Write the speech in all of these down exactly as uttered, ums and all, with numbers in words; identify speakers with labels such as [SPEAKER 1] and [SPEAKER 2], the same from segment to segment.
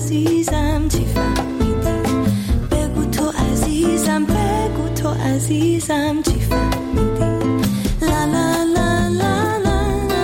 [SPEAKER 1] عزیزم چی فهمیدی؟ بگو تو عزیزم، بگو تو عزیزم چی فهمیدی؟ لا لا لا لا لا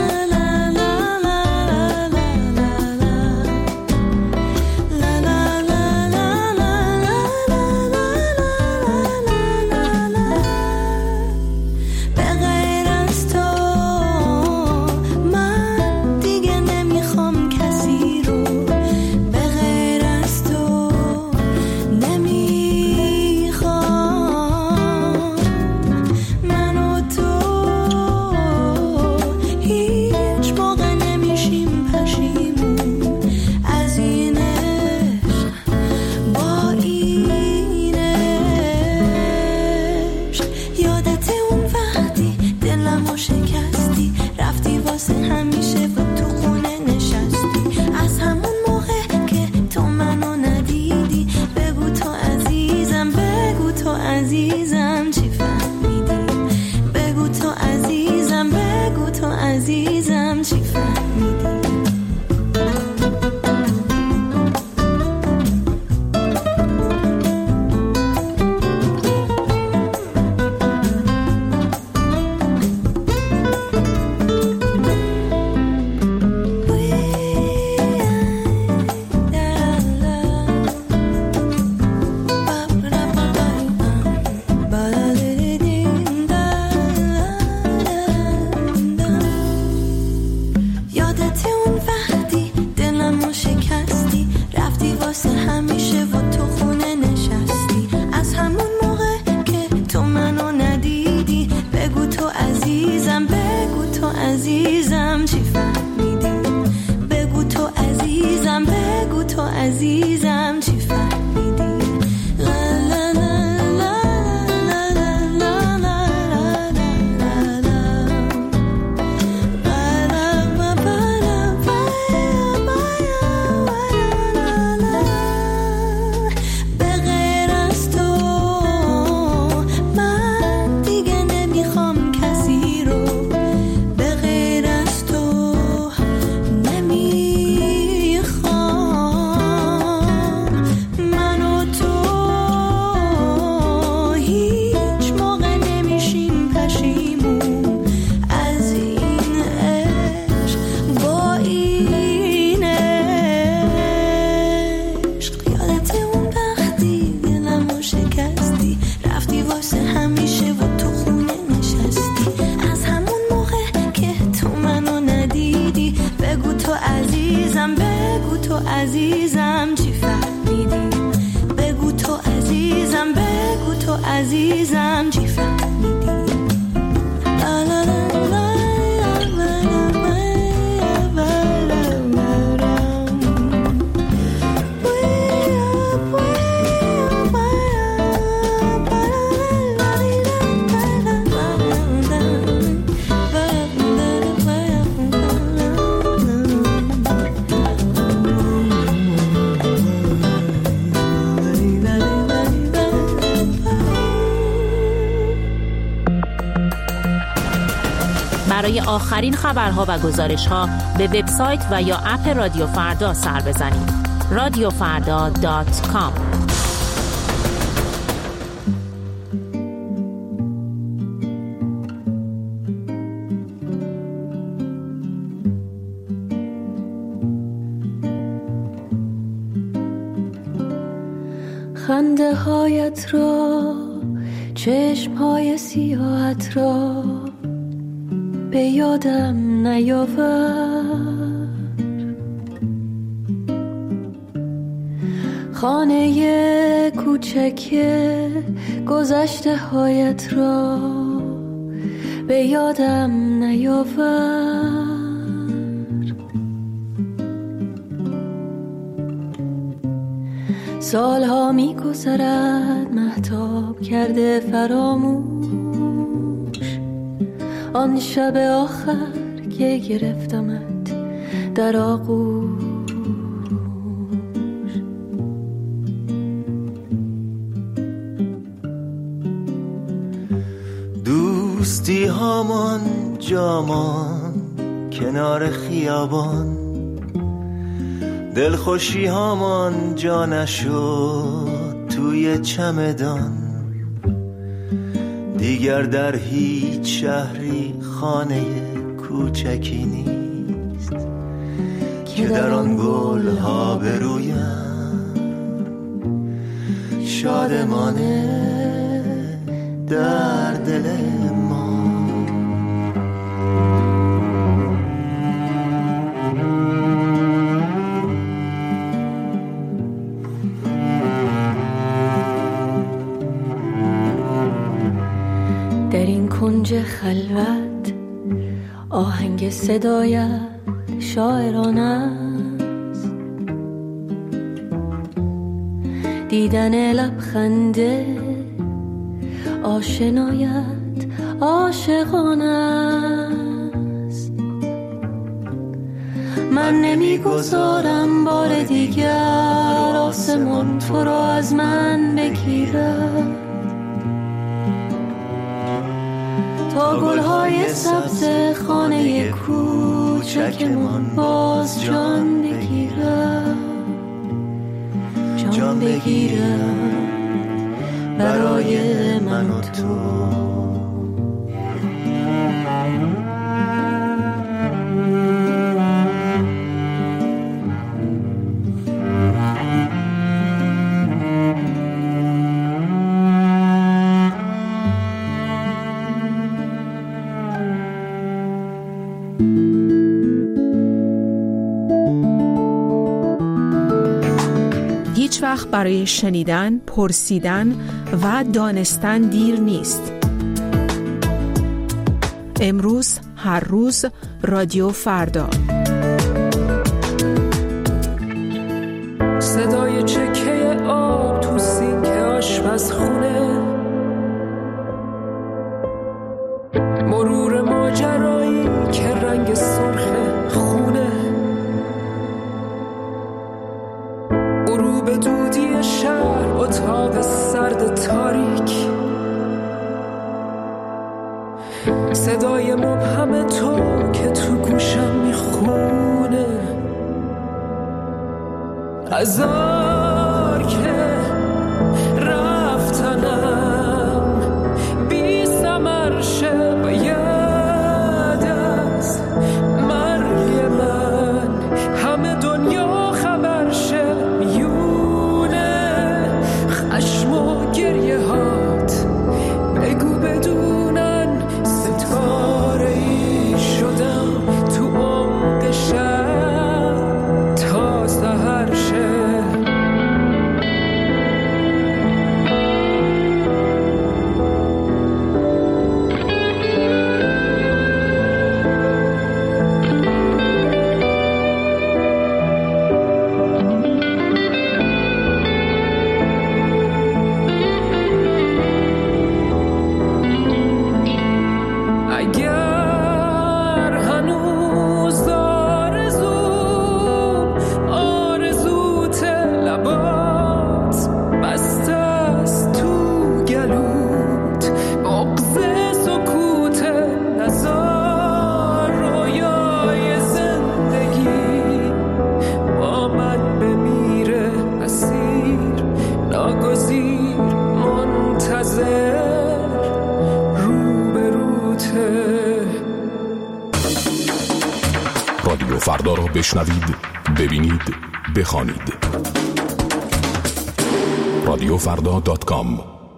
[SPEAKER 2] برای آخرین خبرها و گزارش‌ها به وبسایت و یا اپ رادیو فردا سر بزنید. رادیو فردا دات کام.
[SPEAKER 3] خنده هایت را، چشم های سیاهت را به یادم نیاور. خانه کوچک گذشته هایت را به یادم نیاور. سالها می گذرد مهتاب کرده فراموش آن شب آخر که گرفتمت در آغوش.
[SPEAKER 4] دوستی هامان جامان کنار خیابان، دلخوشی هامان جا نشد توی چمدان، دیگر در هیچ شهری خانه کوچکی نیست که در آن گل ها برویم شادمانه در دل ما.
[SPEAKER 3] در این کنج خلوت آهنگ صدایت شاعرانه است، دیدن لبخنده آشنایت عاشقانه است. من نمیگذارم بار دیگر آسمان تو را از من بگیرد، تا گلهای سبز خانه کوچکمان باز جان بگیرم، جان بگیرم برای من و تو.
[SPEAKER 5] هیچ وقت برای شنیدن، پرسیدن و دانستن دیر نیست. امروز، هر روز، رادیو فردا.
[SPEAKER 6] صدای چکه آب تو سینک آشپزخونه، مرور ماجرایی که رنگ سرخ خونه، غروب دودی شهر، اتاق سرد تاریک، صدای مبهم تو که تو گوشم میخونه، هزار که رفتنم بی ثمر شه، باید از مرگ من همه دنیا خبر شه، میونه خشم و گریه هات بگو بدونن ستاره ای شدم تو عمق شب تا سحر شه.
[SPEAKER 7] رادیو فردا را بشنوید، ببینید، بخوانید. رادیو فردا دات کام.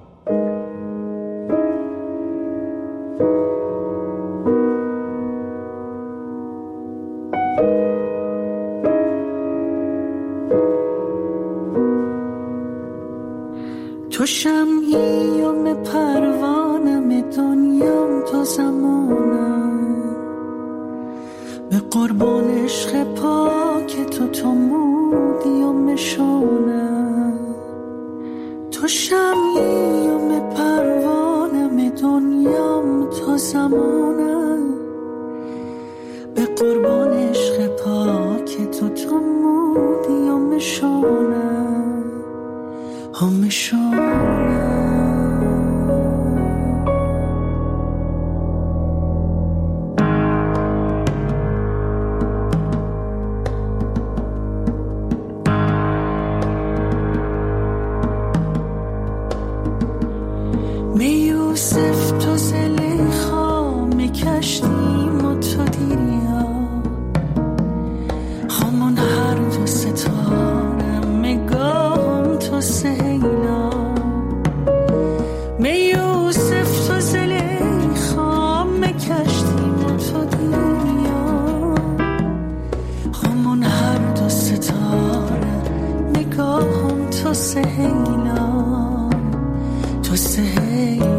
[SPEAKER 1] تو شمعیم پروانم، دنیام تو زمانم، به قربان عشق پاک تو تو مودیم شانم. تو شمعیم پروانم، دنیام تو زمانم، به قربان عشق پاک تو تو مودیم شانم، هم شانم.
[SPEAKER 3] همون هر دو ستارم نگاهم تو سیلا می یوسف تو زلیخا می کشتیم و تو دنیا همون هر دو ستاره نگاهم تو سیلا تو سیلا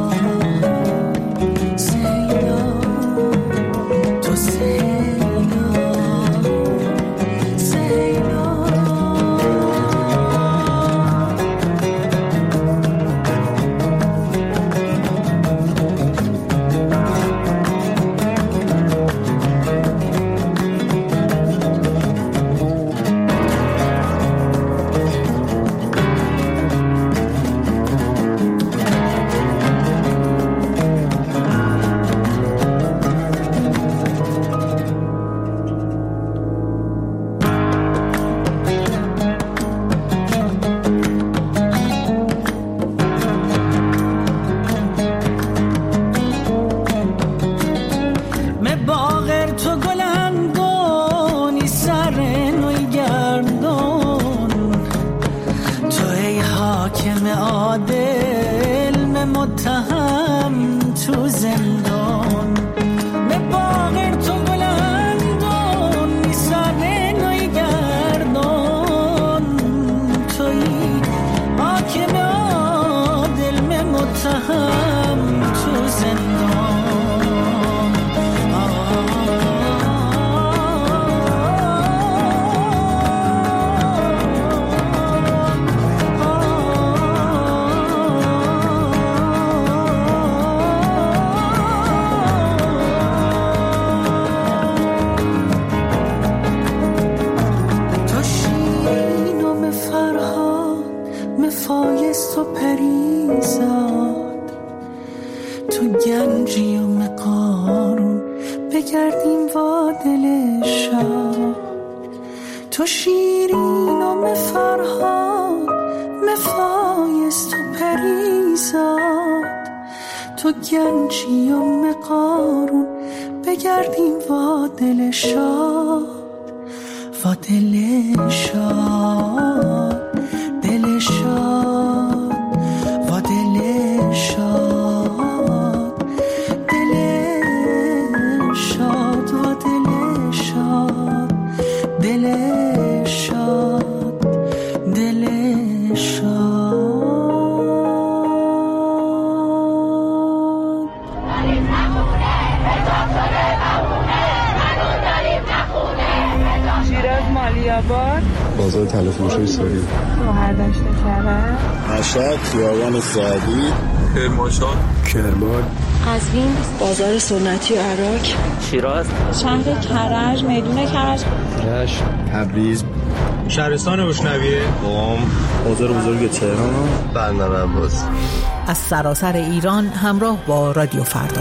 [SPEAKER 8] بازار تلفروشی ساری
[SPEAKER 9] برداشت کرد
[SPEAKER 8] مشهد خیابان سعدی
[SPEAKER 7] کرمانشاه
[SPEAKER 8] کرمان
[SPEAKER 9] قزوین
[SPEAKER 10] بازار سنتی عراق
[SPEAKER 11] شیراز
[SPEAKER 9] شهر کرج میدون کرج
[SPEAKER 8] رشت
[SPEAKER 12] تبریز
[SPEAKER 13] شهرستان بشنویه
[SPEAKER 12] قم بازار بزرگ تهران
[SPEAKER 4] بندر عباس
[SPEAKER 14] از سراسر ایران همراه با رادیو فردا.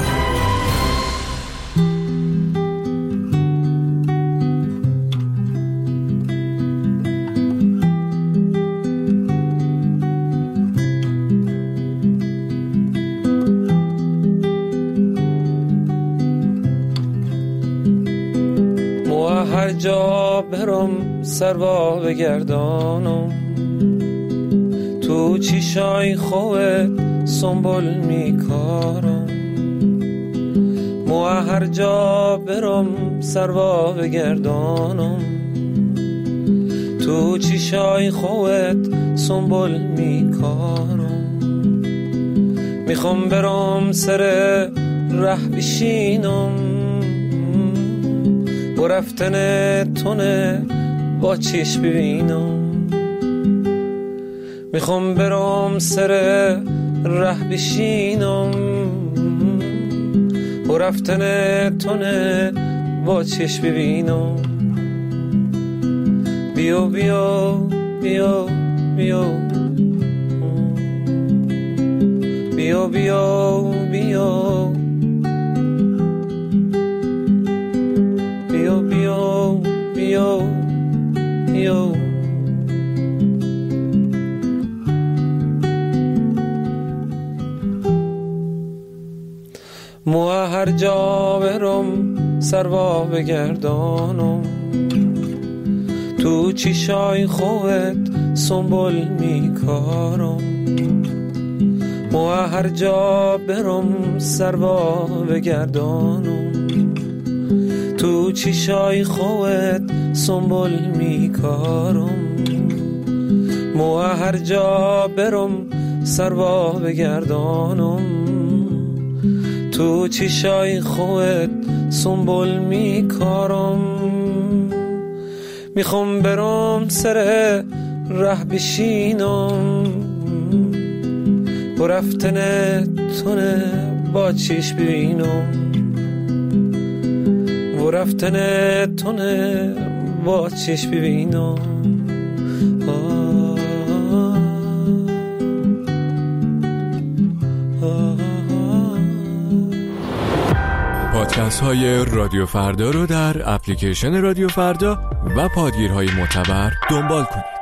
[SPEAKER 15] هر جا برم سروا بگردانم تو چیشای خوت سنبول میکارم مو هر جا برم سروا بگردانم تو چیشای خوت سنبول میکارم میخوام برم سر ره بشینم و رفتن تونه با چشم ببینم میخوام برام سر ره بشینم و رفتن تونه با چشم ببینم بیا بیا بیا بیا بیا بیا بیا بیا بیا بیا بیا مو هر جا برم سروا بگردانم تو چیشای خوبت سنبول میکارم و هر جا برم سروا بگردانم تو چیشای خوبت سنبول میکارم و هر جا برم سروا بگردانم تو چیشای خوبت سنبول میکارم میخوام برم سر ره بشینم و رفتن تونه با چیش ببینم و رفتن تونه با چیش ببینم
[SPEAKER 7] پادکست های رادیو فردا رو در اپلیکیشن رادیو فردا و پادگیرهای معتبر دنبال کنید.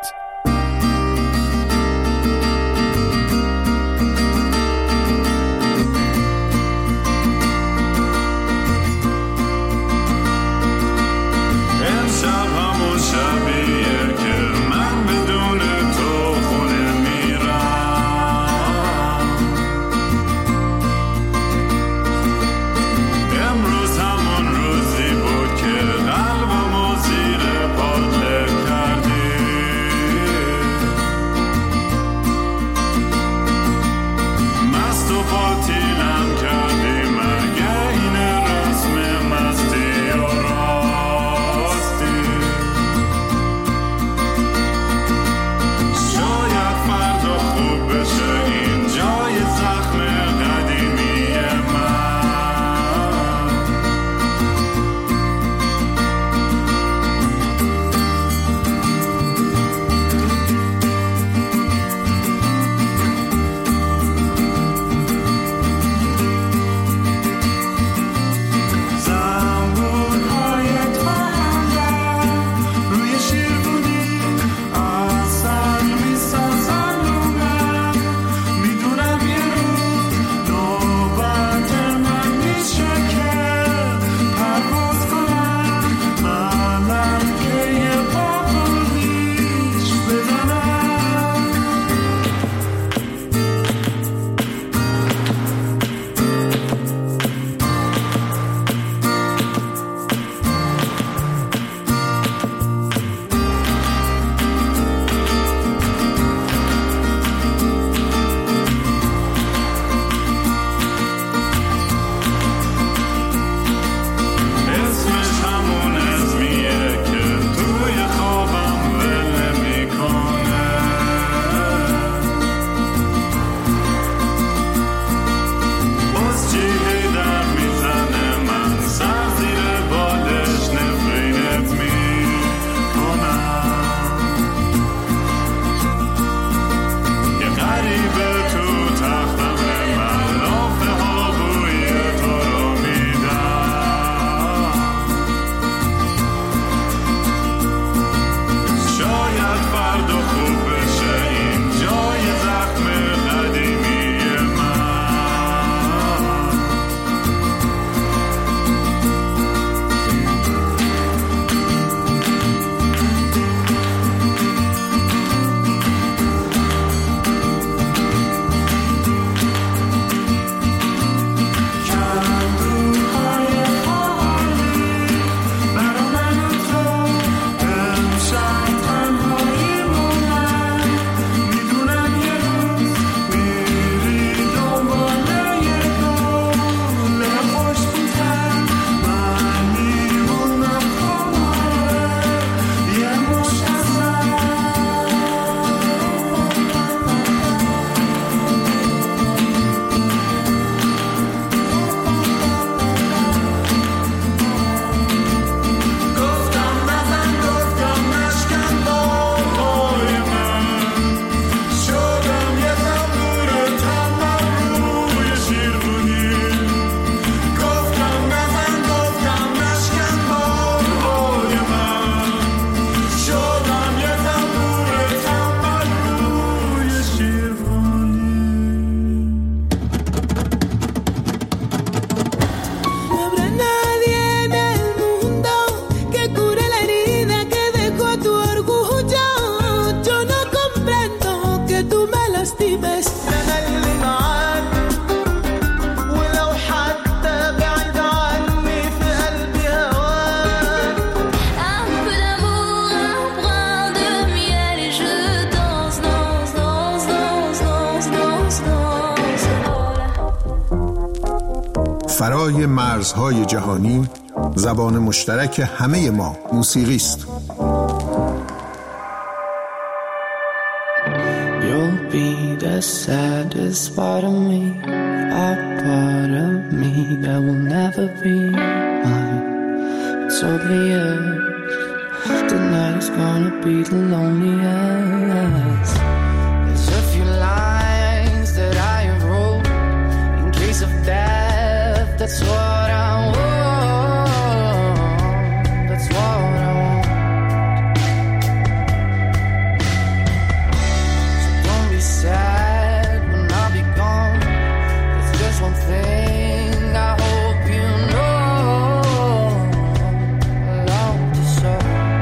[SPEAKER 11] بالای مرزهای جهانی زبان مشترک همه ما موسیقی است.
[SPEAKER 16] You'll be the saddest part of me, a part of me that will never be mine. It's obvious tonight is gonna be the loneliest. There's a few lines that I have wrote in case of death. That's what I want. That's what I want. So don't be sad when I'll be gone. There's just one thing I hope you know. I love you so.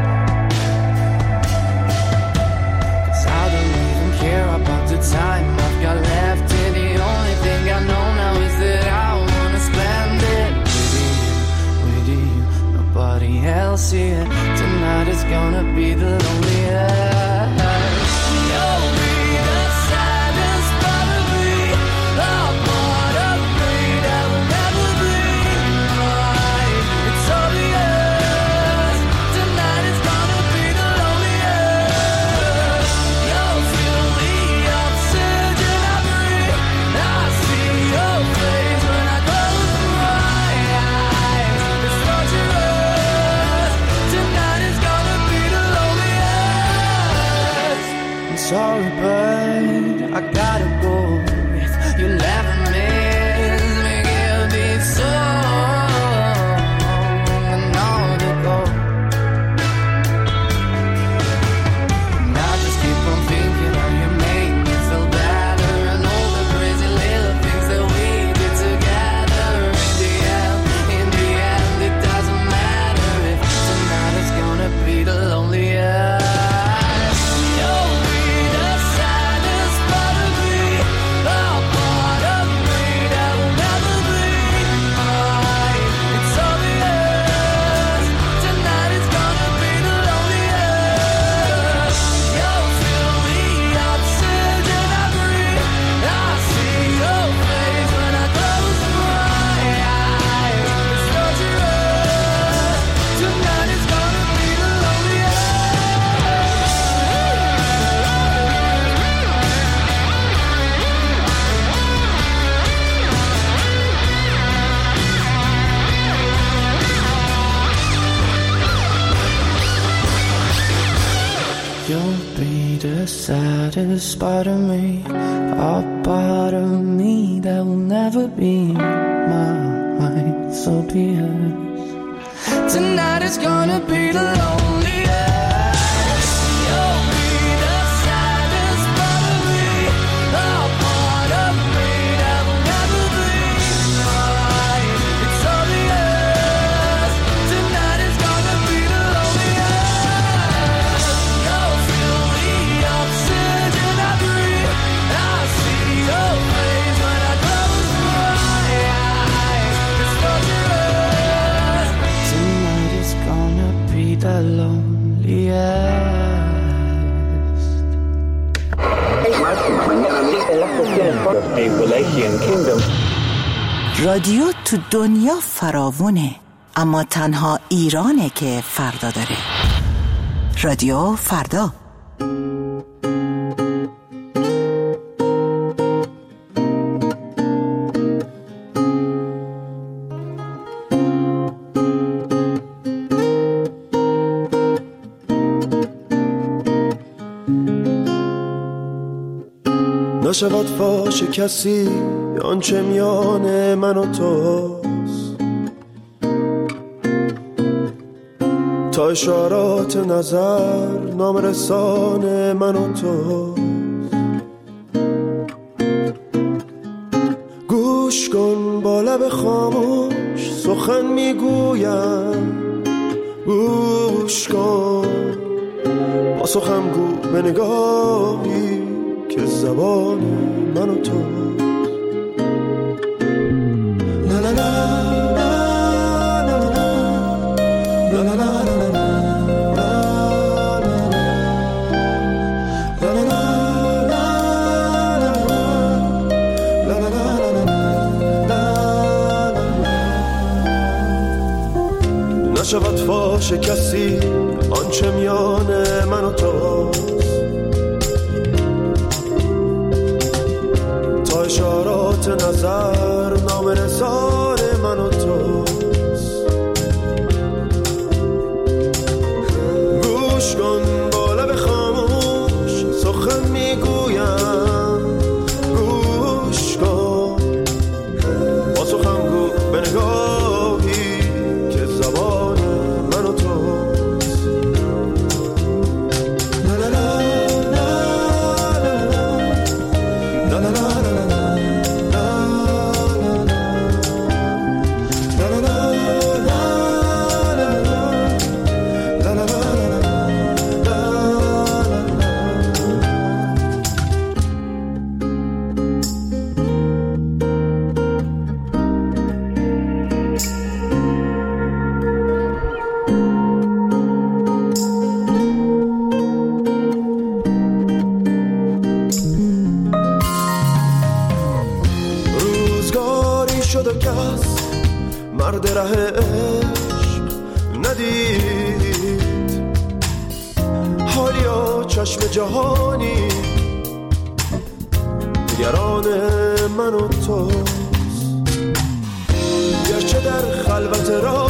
[SPEAKER 16] Cause I don't even care about the time I've got left here. The only thing I know now is that I wanna spend it with you, with you, nobody else here. Tonight is gonna be the loneliest. You'll be the saddest part of me, a part of me that will never be mine. It's obvious tonight is gonna be the loneliest. You'll feel the oxygen I breathe. I see your face when I close my eyes. It's torturous. Tonight is gonna be the loneliest. I'm sorry, but I gotta go. If you never miss me, give me song and all to go. And I just keep on thinking how you make me feel better, and all the crazy little things that we did together. In the end, in the end, it doesn't matter if tonight is gonna be the loneliest. You'll be the saddest part of me, a part of me that will never be mine. It's obvious tonight is gonna be the loneliest. You'll feel the oxygen I breathe. I see your face when I close my eyes. It's torturous. Tonight is gonna be the loneliest. You'll be the saddest part of me, a part of me that will never be mine. So be it. Tonight is gonna be the loneliest. You'll be the saddest part of me, a part of me that will never be mine. It's obvious. Tonight is gonna be the loneliest. You'll feel the oxygen I breathe. I see your face when I close my eyes. It's torturous. Tonight is gonna be the loneliest.
[SPEAKER 17] رادیو تو دنیا فراوونه، اما تنها ایرانه که فردا داره. رادیو فردا.
[SPEAKER 18] نشود فاش کسی آنچه میان من و توست، تا اشارات نظر نام رسان من و توست. گوش کن با لب خاموش سخن میگویم، گوش کن با سخن گو به نگاهی که زبان من و تو. لا لا لا باشه کسی آنچه میان من و توست، تا اشارات نظر نام نثار من و توست. گوش کن با لب خاموش سخن میگویم، گوش کن با سخن گو به نگاهی که زبان من و توست. لا لا لا لا لا لا مرد ره عشق ندید، حالیا چشم جهانی نگران من و توست. گرچه در خلوت راه